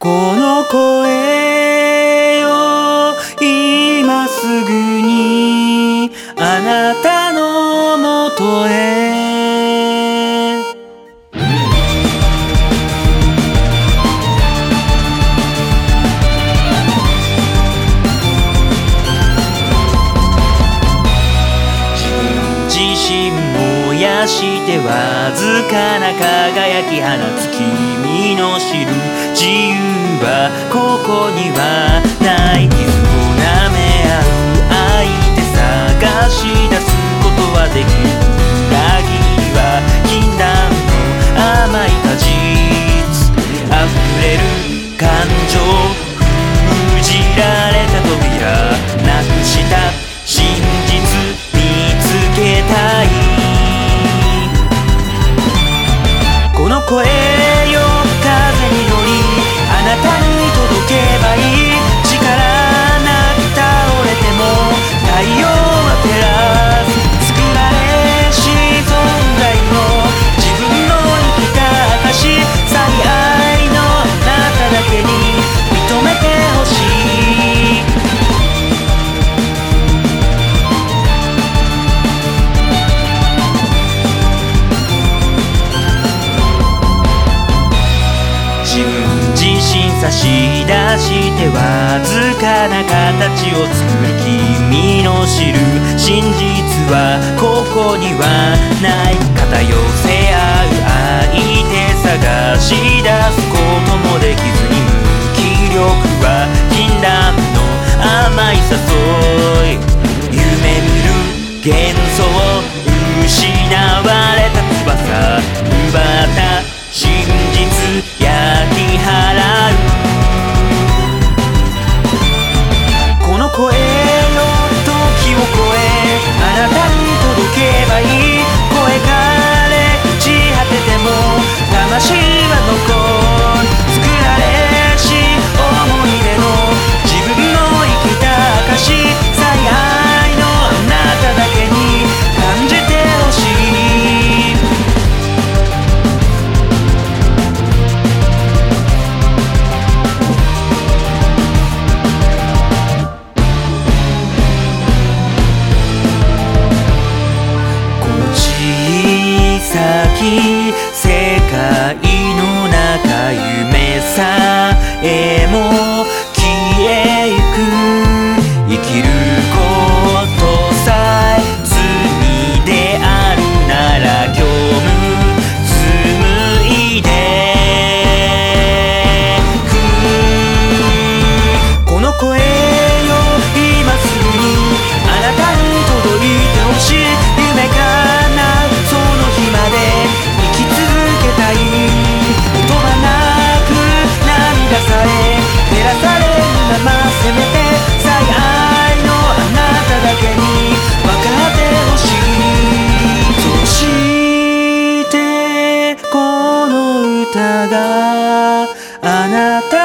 この声よ今すぐにあなたのもとへ。燃やしてわずかな輝き放つ君の知る自由はここにはない。傷を舐め合う相手探し出すことはできる。裏切りは禁断の甘い果実。溢れる感情封じられた扉なくした真実見つけたい。この声よ風に乗りあなたに届けばいい。力なく倒れても太陽は照らす。作られし存在の自分の生きた証。最愛のあなただけに認めてほしい。自分自身差し出してわずかな形を作る君の知る真実はここにはない。肩寄せ合う相手探し出すこともできずに無気力は禁断の甘い誘い。夢見る幻想失われた翼奪った真実焼き払う。この声の時を超えあなたに届けばいい。声枯れ朽ち果てても魂は残る。作られし思い出の自分の生きた証。最愛のあなただけに感じてほしい。世界の中夢さえも消えゆく。生きることさえ罪であるなら今日も紡いでく。この声よ今すぐにあなたに届いてほしい。夢叶うその日まで言葉なく涙さえ照らされるまませめて最愛のあなただけに分かってほしい。そしてこの歌があなた